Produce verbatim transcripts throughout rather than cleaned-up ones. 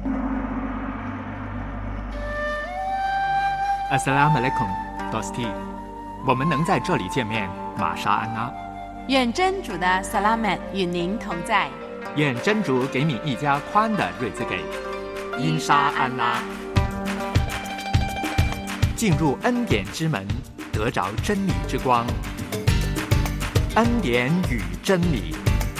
Assalamualaikum, Dosti。我们能在这里见面，玛莎安娜。 愿真主的萨拉曼与您同在。 愿真主给你一家宽的日子给。因沙安拉。进入恩典之门，得着真理之光。恩典与真理。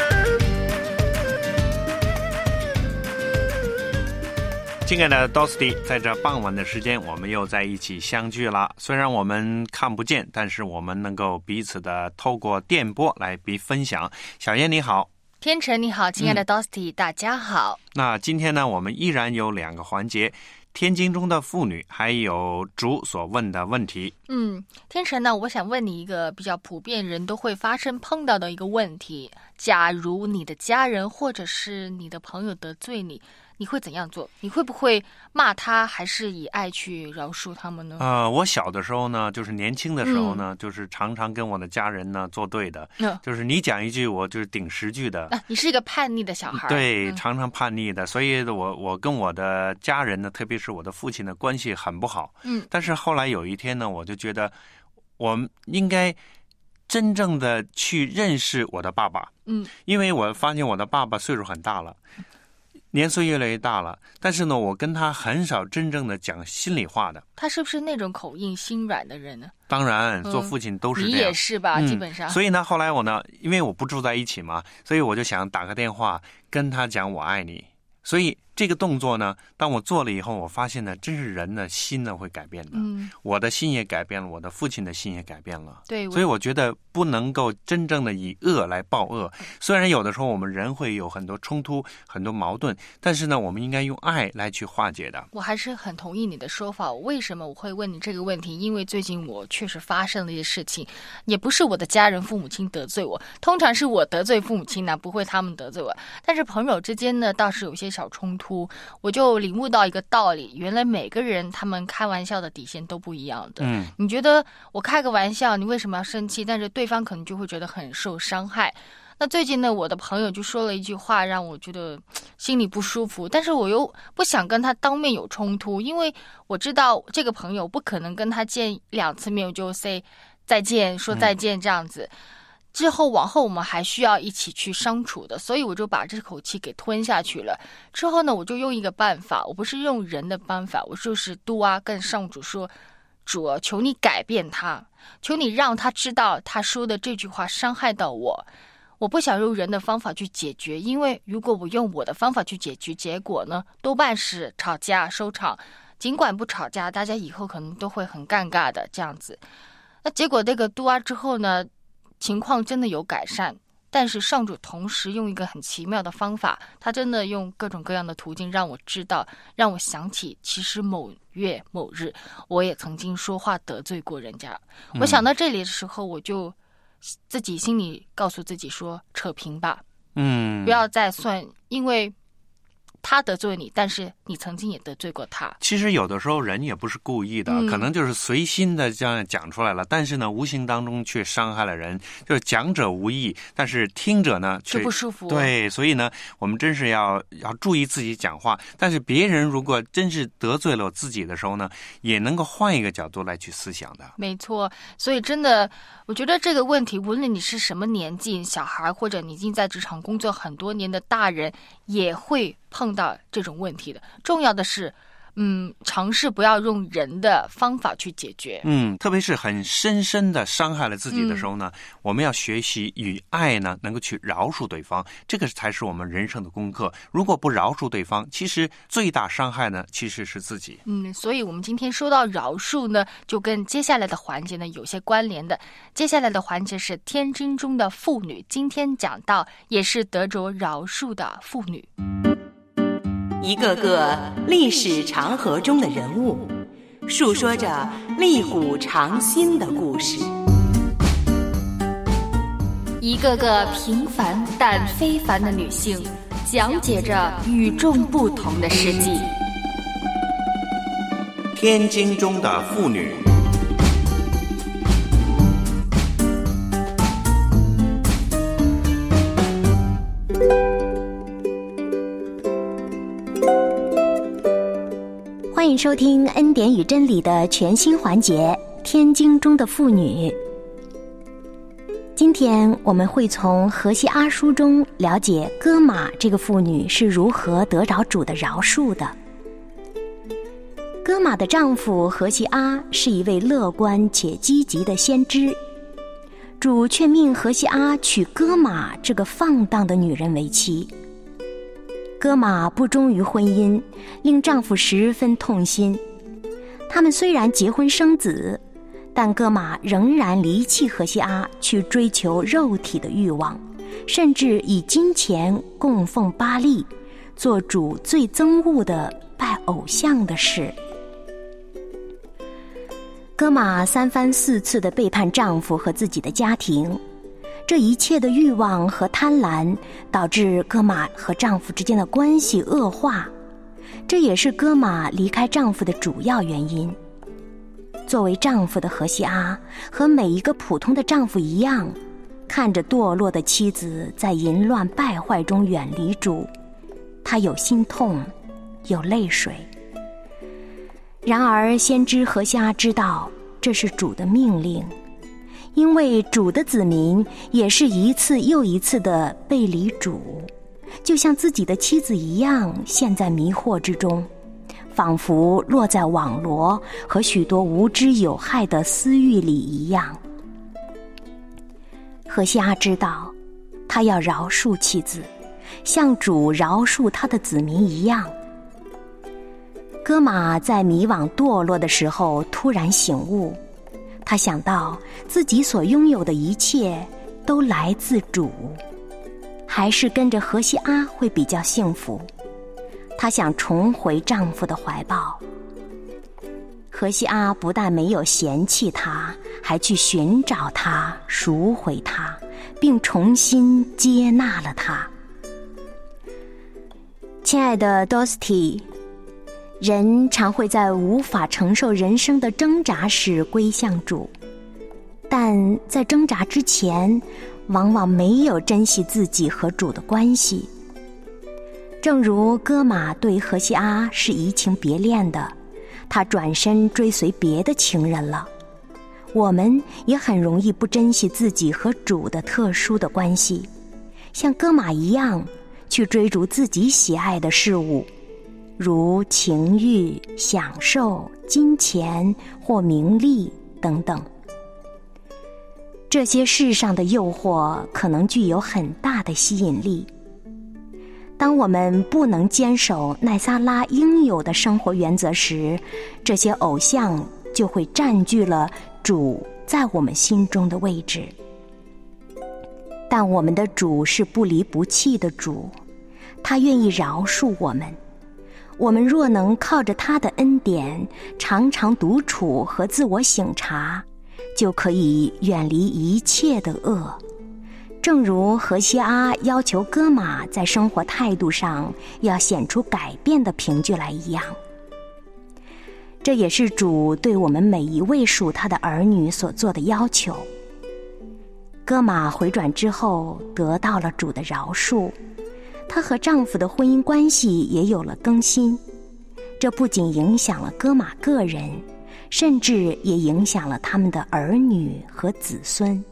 亲爱的 Dosti， 在这傍晚的时间，我们又在一起相聚了。虽然我们看不见，但是我们能够彼此的透过电波来彼分享。小燕你好。 天成你好，亲爱的 Dosti、嗯、大家好。 那今天呢，我们依然有两个环节，天经中的妇女，还有主所问的问题。 嗯，天成呢，我想问你一个比较普遍人都会发生碰到的一个问题：假如你的家人或者是你的朋友得罪你，你会怎样做？你会不会骂他，还是以爱去饶恕他们呢？ 呃，我小的时候呢，就是年轻的时候呢，嗯、就是常常跟我的家人呢作对的，嗯、就是你讲一句，我就是顶十句的。 啊，你是一个叛逆的小孩。 对， 嗯、 常常叛逆的，所以我我跟我的家人呢，特别是我的父亲的关系很不好。 嗯， 但是后来有一天呢，我就觉得我们应该真正的去认识我的爸爸。 嗯， 因为我发现我的爸爸岁数很大了。年岁越来越大了，但是呢，我跟他很少真正的讲心里话的。 他是不是那种口硬心软的人呢？ 当然，做父亲都是这样。 嗯、你也是吧、 嗯， 基本上。 所以呢，后来我呢，因为我不住在一起嘛，所以我就想打个电话跟他讲我爱你。所以这个动作呢，当我做了以后，我发现呢，真是人的心呢会改变的。 嗯， 我的心也改变了，我的父亲的心也改变了。 对， 所以我觉得不能够真正的以恶来报恶。虽然有的时候我们人会有很多冲突、很多矛盾，但是呢，我们应该用爱来去化解的。 我还是很同意你的说法。为什么我会问你这个问题？因为最近我确实发生了一些事情，也不是我的家人、父母亲得罪我，通常是我得罪父母亲呢，不会他们得罪我。但是朋友之间呢，倒是有些小冲突。我就领悟到一个道理，原来每个人他们开玩笑的底线都不一样的。 嗯， 你觉得我开个玩笑，你为什么要生气？但是对方可能就会觉得很受伤害。那最近呢，我的朋友就说了一句话，让我觉得心里不舒服，但是我又不想跟他当面有冲突，因为我知道这个朋友不可能跟他见两次面我就 say 再见，说再见这样子。嗯，之后往后我们还需要一起去相处的，所以我就把这口气给吞下去了。之后呢，我就用一个办法，我不是用人的办法，我就是嘟啊跟上主说，主啊，求你改变他，求你让他知道他说的这句话伤害到我。我不想用人的方法去解决，因为如果我用我的方法去解决，结果呢多半是吵架收场。尽管不吵架，大家以后可能都会很尴尬的这样子。那结果那个嘟啊之后呢，情况真的有改善，但是上主同时用一个很奇妙的方法，他真的用各种各样的途径让我知道，让我想起其实某月某日我也曾经说话得罪过人家。嗯、我想到这里的时候，我就自己心里告诉自己说，扯平吧， 嗯， 不要再算，因为他得罪你，但是你曾经也得罪过他。 其实有的时候人也不是故意的、 嗯、 可能就是随心的这样讲出来了，但是呢无形当中却伤害了人，就是讲者无意，但是听者呢却就不舒服。 对，所以呢我们真是要要注意自己讲话，但是别人如果真是得罪了自己的时候呢，也能够换一个角度来去思想的。 没错，所以真的我觉得这个问题，无论你是什么年纪，小孩或者你已经在职场工作很多年的大人，也会碰到这种问题的。重要的是嗯，尝试不要用人的方法去解决。 嗯，特别是很深深的伤害了自己的时候呢、嗯、我们要学习与爱呢能够去饶恕对方，这个才是我们人生的功课。如果不饶恕对方，其实最大伤害呢其实是自己。 嗯，所以我们今天说到饶恕呢，就跟接下来的环节呢有些关联的。接下来的环节是天经中的妇女，今天讲到也是得着饶恕的妇女。 一个个历史长河中的人物，述说着历古长新的故事。 一个个平凡但非凡的女性，讲解着与众不同的世纪。 天经中的妇女。 欢迎收听恩典与真理的全新环节《天经中的妇女》。今天我们会从何西阿书中了解歌玛这个妇女是如何得着主的饶恕的。歌玛的丈夫何西阿是一位乐观且积极的先知，主却命何西阿娶歌玛这个放荡的女人为妻。歌玛不忠于婚姻，令丈夫十分痛心。他们虽然结婚生子，但歌玛仍然离弃何西阿，去追求肉体的欲望，甚至以金钱供奉巴力，做主最憎恶的拜偶像的事。歌玛三番四次地背叛丈夫和自己的家庭，这一切的欲望和贪婪导致歌玛和丈夫之间的关系恶化，这也是歌玛离开丈夫的主要原因。作为丈夫的何西阿和每一个普通的丈夫一样，看着堕落的妻子在淫乱败坏中远离主，他有心痛，有泪水。然而先知何西阿知道这是主的命令，因为主的子民也是一次又一次的背离主，就像自己的妻子一样陷在迷惑之中，仿佛落在网罗和许多无知有害的私欲里一样。何西阿知道他要饶恕妻子，像主饶恕他的子民一样。歌玛在迷惘堕落的时候突然醒悟，他想到自己所拥有的一切都来自主，还是跟着何西阿会比较幸福。她想重回丈夫的怀抱。何西阿不但没有嫌弃她，还去寻找她，赎回她，并重新接纳了她。亲爱的 Dosti， 人常会在无法承受人生的挣扎时归向主，但在挣扎之前，往往没有珍惜自己和主的关系。正如歌玛对何西阿是移情别恋的，他转身追随别的情人了。我们也很容易不珍惜自己和主的特殊的关系，像歌玛一样去追逐自己喜爱的事物，如情欲、享受、金钱或名利等等。这些世上的诱惑可能具有很大的吸引力。当我们不能坚守奈撒拉应有的生活原则时，这些偶像就会占据了主在我们心中的位置。但我们的主是不离不弃的主，他愿意饶恕我们。我们若能靠着他的恩典，常常独处和自我省察，就可以远离一切的恶。正如何西阿要求歌玛在生活态度上要显出改变的凭据来一样，这也是主对我们每一位属他的儿女所做的要求。歌玛回转之后得到了主的饶恕，她和丈夫的婚姻关系也有了更新。这不仅影响了歌玛个人，甚至也影响了他们的儿女和子孙。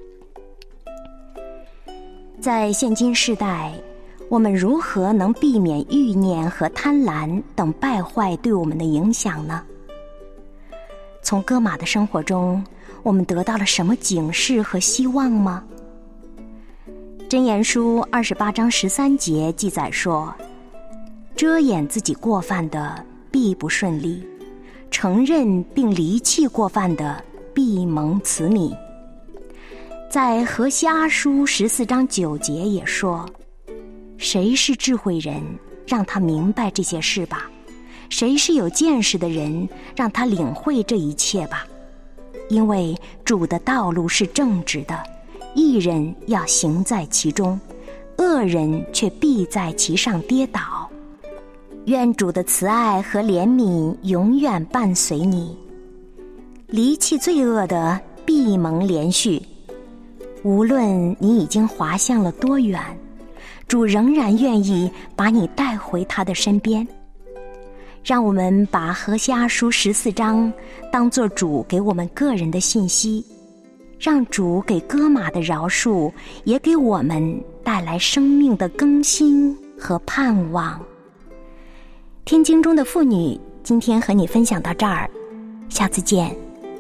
在现今世代，我们如何能避免欲念和贪婪等败坏对我们的影响呢？从歌玛的生活中，我们得到了什么警示和希望吗？箴言书二十八章十三节记载说，遮掩自己过犯的必不顺利，承认并离弃过犯的必蒙慈悯。在何西阿书十四章九节也说，谁是智慧人，让他明白这些事吧；谁是有见识的人，让他领会这一切吧。因为主的道路是正直的，义人要行在其中，恶人却必在其上跌倒。愿主的慈爱和怜悯永远伴随你，离弃罪恶的必蒙连续。无论你已经滑向了多远，主仍然愿意把你带回他的身边。 让我们把何西阿书十四章当作主给我们个人的信息，让主给哥玛的饶恕也给我们带来生命的更新和盼望。天经中的妇女，今天和你分享到这儿，下次见。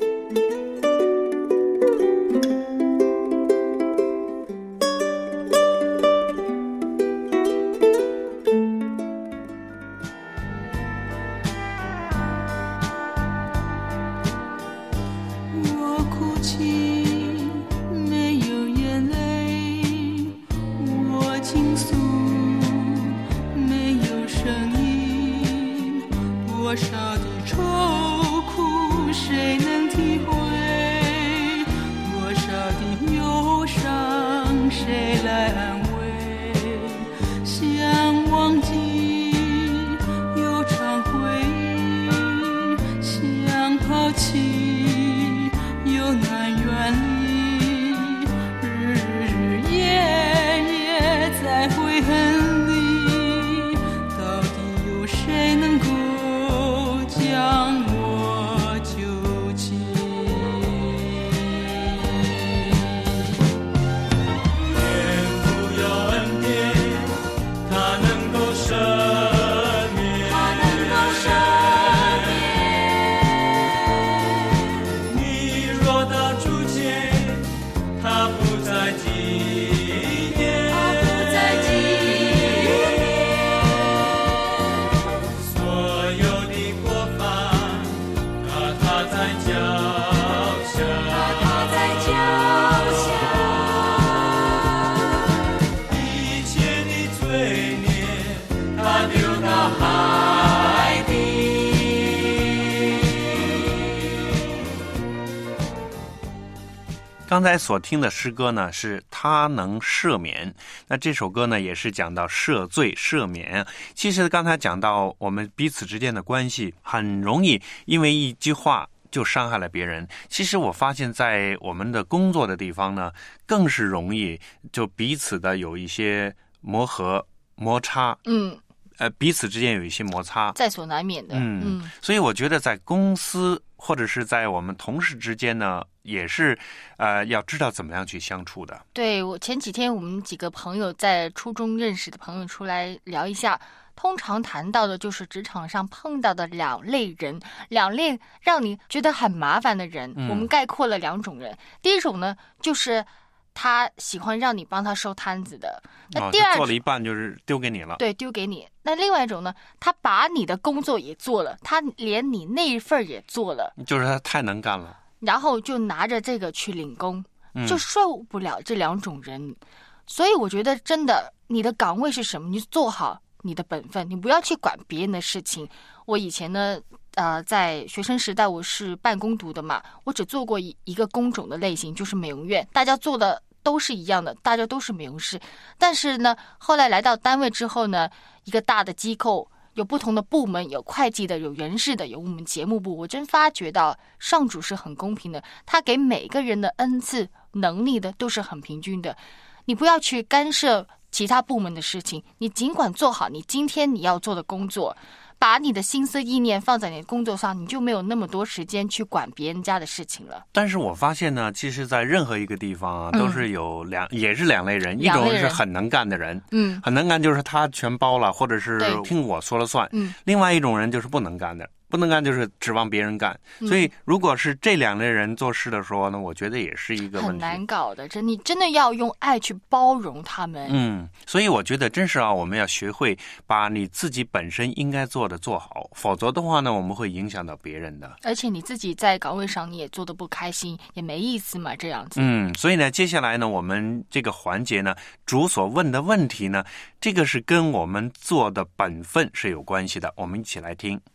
刚才所听的诗歌呢，是他能赦免。那这首歌呢，也是讲到赦罪、赦免。其实刚才讲到我们彼此之间的关系，很容易因为一句话就伤害了别人。其实我发现在我们的工作的地方呢，更是容易就彼此的有一些磨合、摩擦。 嗯。 呃，彼此之间有一些摩擦， 在所难免的。 嗯， 嗯， 所以我觉得在公司或者是在我们同事之间呢，也是呃要知道怎么样去相处的。 对，我前几天我们几个朋友在初中认识的朋友出来聊一下，通常谈到的就是职场上碰到的两类人，两类让你觉得很麻烦的人。嗯、我们概括了两种人，第一种呢就是他喜欢让你帮他收摊子的，那第二、 哦、做了一半就是丢给你了。 对，丢给你。那另外一种呢，他把你的工作也做了，他连你那一份也做了， 就是他太能干了， 然后就拿着这个去领工， 嗯、 就受不了这两种人。所以我觉得真的，你的岗位是什么，你做好你的本分，你不要去管别人的事情。我以前呢呃，在学生时代我是办工读的嘛，我只做过一一个工种的类型，就是美容院，大家做的都是一样的，大家都是美容师。但是呢，后来来到单位之后呢，一个大的机构，有不同的部门，有会计的，有人事的，有我们节目部。我真发觉到上主是很公平的，他给每个人的恩赐能力的都是很平均的。你不要去干涉其他部门的事情，你尽管做好你今天你要做的工作，把你的心思意念放在你的工作上，你就没有那么多时间去管别人家的事情了。 但是我发现呢，其实在任何一个地方啊， 嗯、 都是有两也是两类人， 两类人一种是很能干的人， 嗯， 很能干就是他全包了，或者是听我说了算， 嗯， 另外一种人就是不能干的。不能干就是指望别人干，所以如果是这两类人做事的时候呢，我觉得也是一个问题， 很难搞的。真，你真的要用爱去包容他们。 嗯，所以我觉得真是啊，我们要学会把你自己本身应该做的做好，否则的话呢，我们会影响到别人的。 而且你自己在岗位上你也做得不开心，也没意思嘛，这样子。 嗯，所以呢，接下来呢，我们这个环节呢，主所问的问题呢，这个是跟我们做的本分是有关系的，我们一起来听。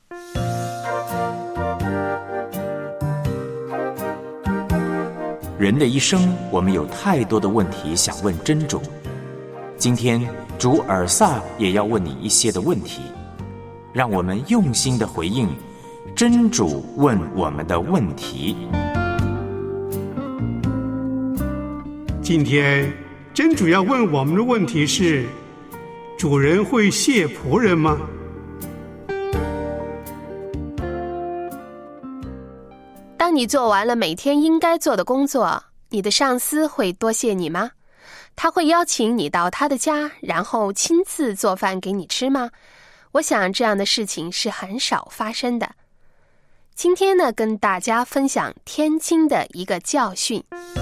人的一生，我们有太多的问题想问真主。今天主尔萨也要问你一些的问题，让我们用心的回应真主问我们的问题。 今天真主要问我们的问题是：主人会谢仆人吗？ 当你做完了每天应该做的工作，你的上司会多谢你吗？他会邀请你到他的家，然后亲自做饭给你吃吗？我想这样的事情是很少发生的。今天呢，跟大家分享天津的一个教训。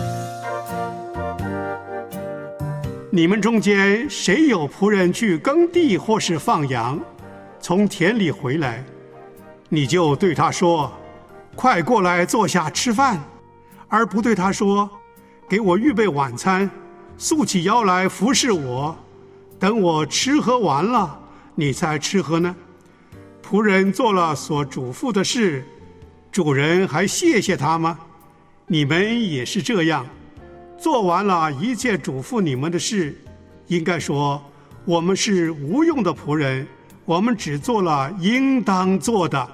你们中间谁有仆人去耕地或是放羊，从田里回来，你就对他说，快过来坐下吃饭，而不对他说，给我预备晚餐，束起腰来服侍我，等我吃喝完了，你才吃喝呢？仆人做了所嘱咐的事，主人还谢谢他吗？你们也是这样，做完了一切嘱咐你们的事，应该说，我们是无用的仆人，我们只做了应当做的。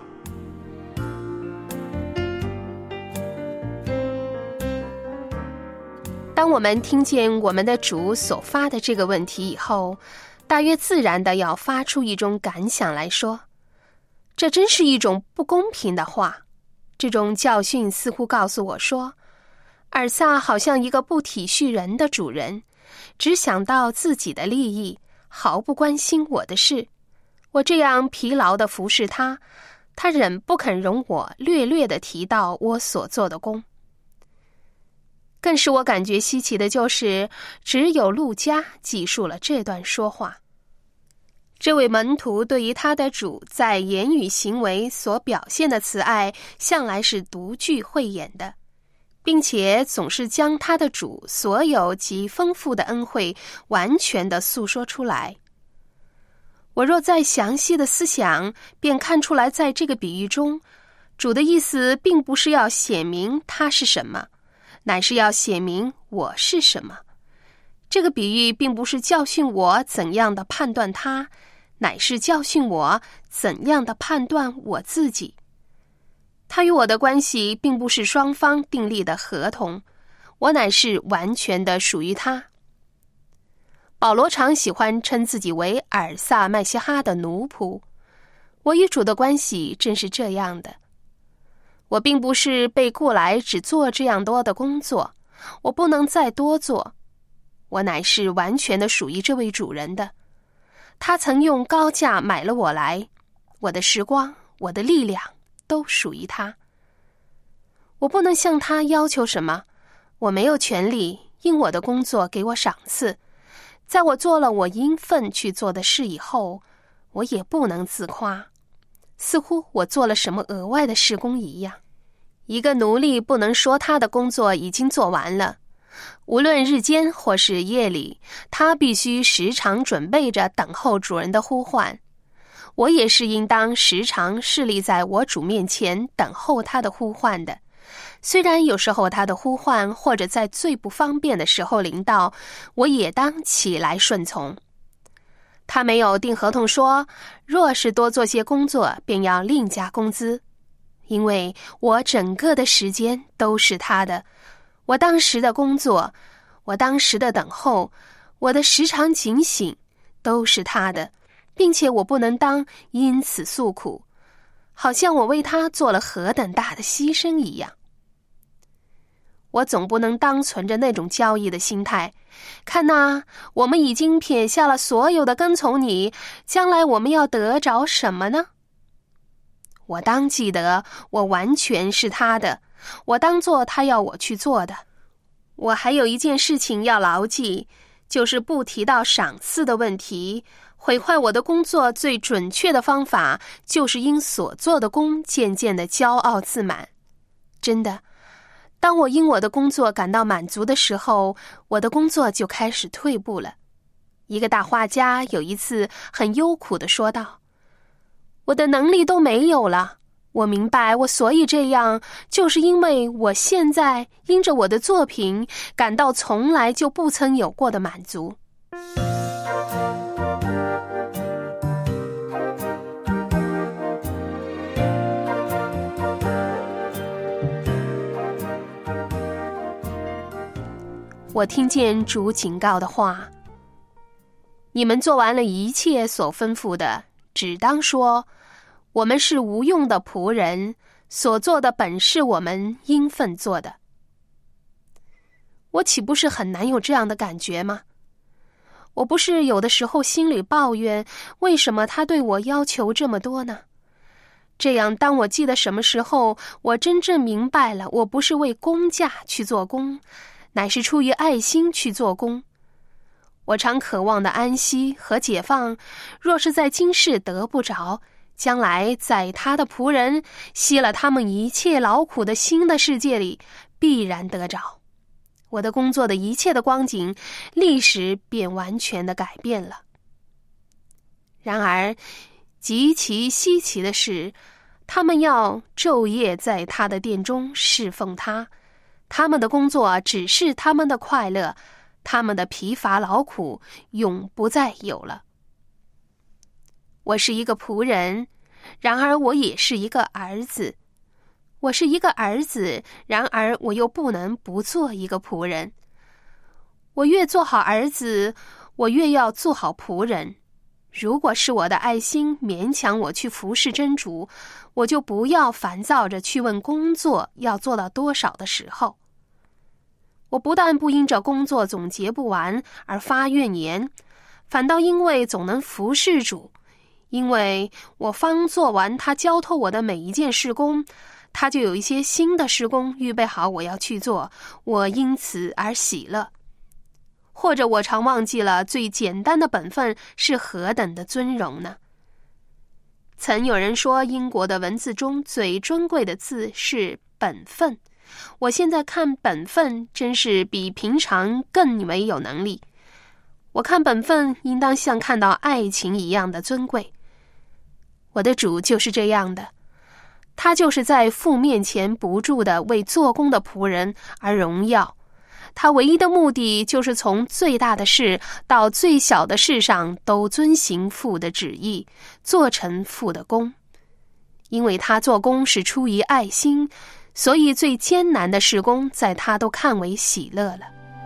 当我们听见我们的主所发的这个问题以后，大约自然的要发出一种感想来说，这真是一种不公平的话。这种教训似乎告诉我说，尔撒好像一个不体恤人的主人，只想到自己的利益，毫不关心我的事。我这样疲劳地服侍他，他仍不肯容我略略地提到我所做的工。更使我感觉稀奇的就是，只有路加记述了这段说话。这位门徒对于他的主在言语行为所表现的慈爱，向来是独具慧眼的，并且总是将他的主所有极丰富的恩惠完全地诉说出来。我若再详细的思想，便看出来，在这个比喻中，主的意思并不是要显明他是什么，乃是要显明我是什么。这个比喻并不是教训我怎样的判断他，乃是教训我怎样的判断我自己。他与我的关系并不是双方订立的合同，我乃是完全的属于他。保罗常喜欢称自己为尔撒麦西哈的奴仆，我与主的关系正是这样的。我并不是被雇来只做这样多的工作，我不能再多做，我乃是完全的属于这位主人的。他曾用高价买了我来，我的时光，我的力量都属于他。我不能向他要求什么，我没有权利因我的工作给我赏赐。在我做了我应分去做的事以后，我也不能自夸，似乎我做了什么额外的事工一样。一个奴隶不能说他的工作已经做完了，无论日间或是夜里，他必须时常准备着等候主人的呼唤。我也是应当时常侍立在我主面前等候他的呼唤的。虽然有时候他的呼唤或者在最不方便的时候临到，我也当起来顺从。他没有订合同说，若是多做些工作，便要另加工资，因为我整个的时间都是他的。我当时的工作，我当时的等候，我的时常警醒，都是他的，并且我不能当因此诉苦，好像我为他做了何等大的牺牲一样。我总不能当存着那种交易的心态，看哪，我们已经撇下了所有的跟从你，将来我们要得着什么呢？我当记得，我完全是他的，我当做他要我去做的。我还有一件事情要牢记，就是不提到赏赐的问题。毁坏我的工作最准确的方法，就是因所做的工渐渐的骄傲自满。真的，当我因我的工作感到满足的时候，我的工作就开始退步了。一个大画家有一次很忧苦地说道，我的能力都没有了，我明白我所以这样，就是因为我现在因着我的作品感到从来就不曾有过的满足。我听见主警告的话，你们做完了一切所吩咐的，只当说，我们是无用的仆人， 所做的本是我们应分做的。我岂不是很难有这样的感觉吗？我不是有的时候心里抱怨，为什么他对我要求这么多呢？这样，当我记得什么时候，我真正明白了，我不是为工价去做工，乃是出于爱心去做工。我常渴望的安息和解放，若是在今世得不着，将来在他的仆人吸了他们一切劳苦的新的世界里，必然得着。我的工作的一切的光景，立时便完全的改变了。然而，极其稀奇的是，他们要昼夜在他的殿中侍奉他，他们的工作只是他们的快乐，他们的疲乏劳苦永不再有了。我是一个仆人，然而我也是一个儿子。我是一个儿子，然而我又不能不做一个仆人。我越做好儿子，我越要做好仆人。如果是我的爱心勉强我去服侍真主，我就不要烦躁着去问工作要做到多少的时候。我不但不因着工作总结不完而发怨言，反倒因为总能服侍主，因为我方做完他交托我的每一件事工，他就有一些新的事工预备好我要去做，我因此而喜乐。或者我常忘记了最简单的本分是何等的尊荣呢？曾有人说，英国的文字中最尊贵的字是本分。我现在看本分真是比平常更为有能力。我看本分应当像看到爱情一样的尊贵。我的主就是这样的，他就是在父面前不住的为做工的仆人而荣耀。他唯一的目的就是从最大的事到最小的事上都遵行父的旨意，做成父的工。因为他做工是出于爱心，所以最艰难的事工在他都看为喜乐了。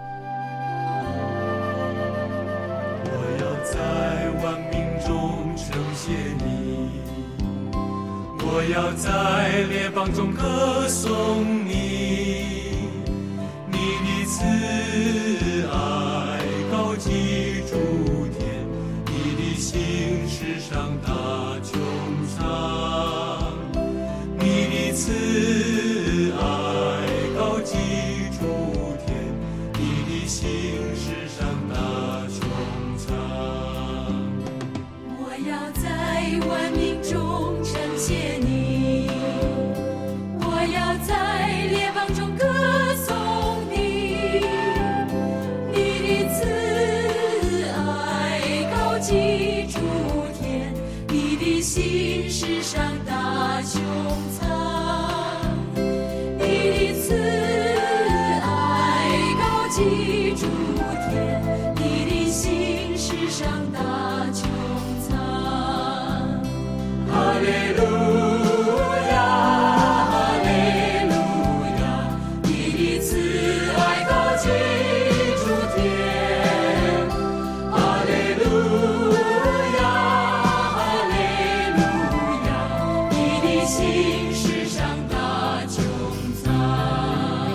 我要在万民中称谢你，我要在列邦中歌颂你，你的慈爱高及诸天，你的心世上大穹苍，你的慈爱高及诸天，你的心世上大穹苍。 我要在万民中称谢你，我要在列邦中歌颂你，你的慈爱高及诸天，你的心世上大穹苍，你的慈爱高及诸天，你的心世上大穹苍。哈利路亚，哈利路亚，你的慈爱高及诸天。哈利路亚，哈利路亚，你的心世上大穹苍。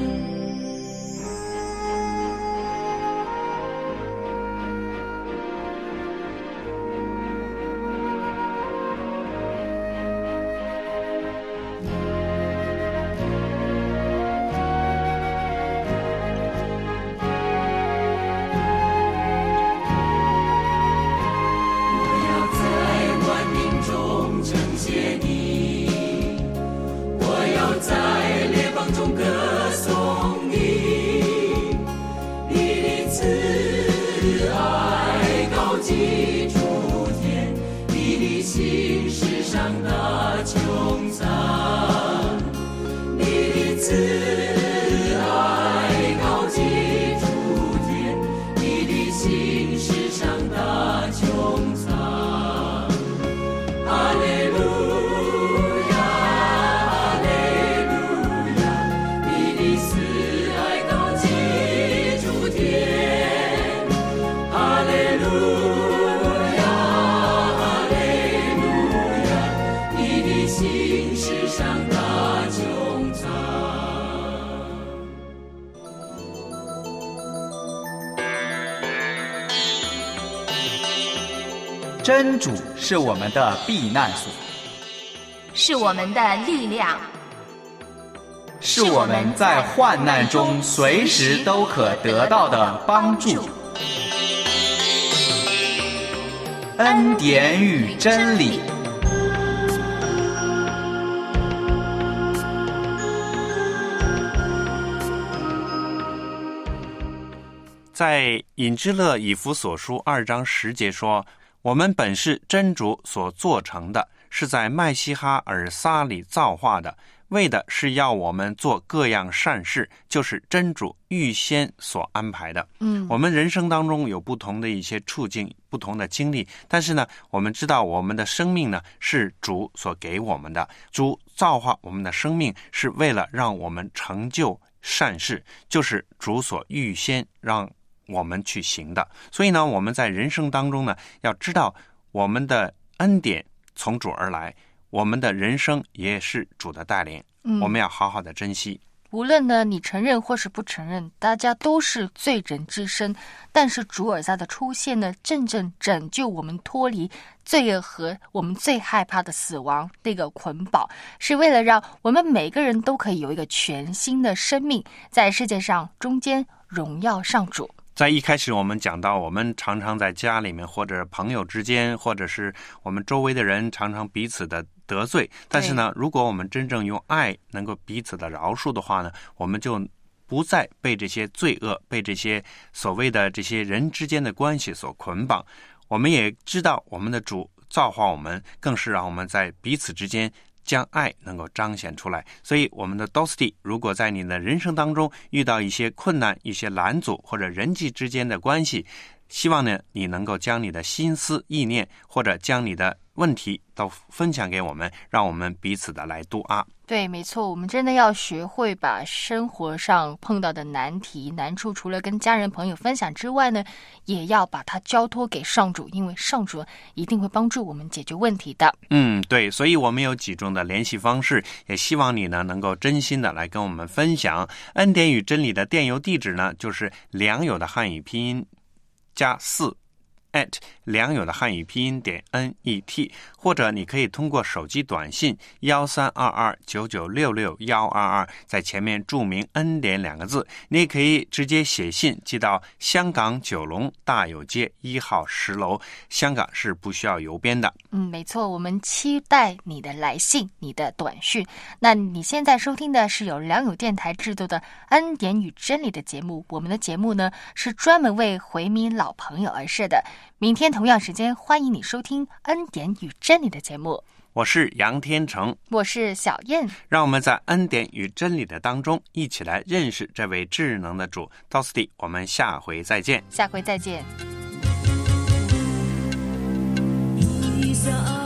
我要在万民中称谢你，我要在列邦中歌颂你，你的慈爱高及诸天，你的心世上大穹苍，你的慈爱高及诸天，你的心世上大穹苍。哈利路亚，哈利路亚，你的慈爱高及诸天。哈利路亚，哈利路亚，你真主是我们的避难所， 是我们的力量， 是我们在患难中随时都可得到的帮助。恩典与真理。 在引之勒以弗所书二章十节说，我们本是真主所做成的，是在麦西哈尔撒里造化的，为的是要我们做各样善事，就是真主预先所安排的。 嗯， 我们人生当中有不同的一些处境，不同的经历，但是呢，我们知道我们的生命呢是主所给我们的，主造化我们的生命是为了让我们成就善事，就是主所预先让我们去行的。所以呢，我们在人生当中呢，要知道我们的恩典从主而来，我们的人生也是主的带领， 嗯， 我们要好好的珍惜。 无论呢你承认或是不承认，大家都是罪人之身，但是主尔撒的出现呢，真正拯救我们脱离罪恶和我们最害怕的死亡那个捆绑，是为了让我们每个人都可以有一个全新的生命，在世界上中间荣耀上主。 在一开始我们讲到，我们常常在家里面或者朋友之间，或者是我们周围的人常常彼此的得罪，但是呢，如果我们真正用爱能够彼此的饶恕的话呢，我们就不再被这些罪恶，被这些所谓的这些人之间的关系所捆绑。我们也知道我们的主造化我们，更是让我们在彼此之间将爱能够彰显出来。所以我们的 Dosti 如果在你的人生当中遇到一些困难，一些拦阻，或者人际之间的关系，希望呢你能够将你的心思意念，或者将你的问题都分享给我们，让我们彼此的来度啊。 对，没错，我们真的要学会把生活上碰到的难题难处，除了跟家人朋友分享之外呢，也要把它交托给上主，因为上主一定会帮助我们解决问题的。 嗯，对，所以我们有几种的联系方式，也希望你呢能够真心的来跟我们分享。恩典与真理的电邮地址呢，就是良友的汉语拼音加四 at 良友的汉语拼音点 net， 或者你可以通过手机短信幺三二二九九六六幺二二，在前面注明恩典两个字。你也可以直接写信寄到香港九龙大有街一号十楼，香港是不需要邮编的。 嗯，没错，我们期待你的来信，你的短讯。那你现在收听的是由良友电台制作的恩典与真理的节目，我们的节目呢是专门为回民老朋友而设的。明天同样时间，欢迎你收听恩典与真理的节目。 我是杨天成， 我是小燕， 让我们在恩典与真理的当中一起来认识这位智能的主 Dosti。 我们下回再见， 下回再见。 一下